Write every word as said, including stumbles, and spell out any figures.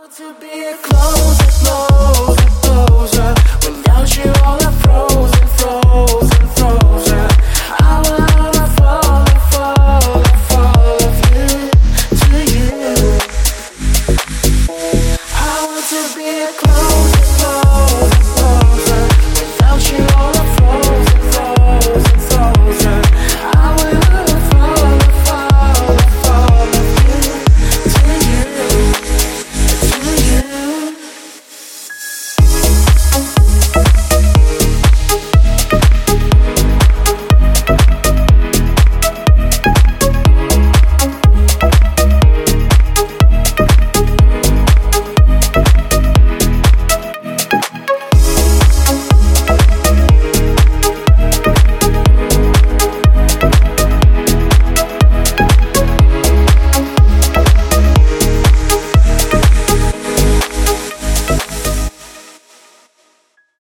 To be closer, closer, closer. Without you all I'm frozen, frozen, frozen. I wanna fall, fall, fall of you to you. I want to be closer, closer.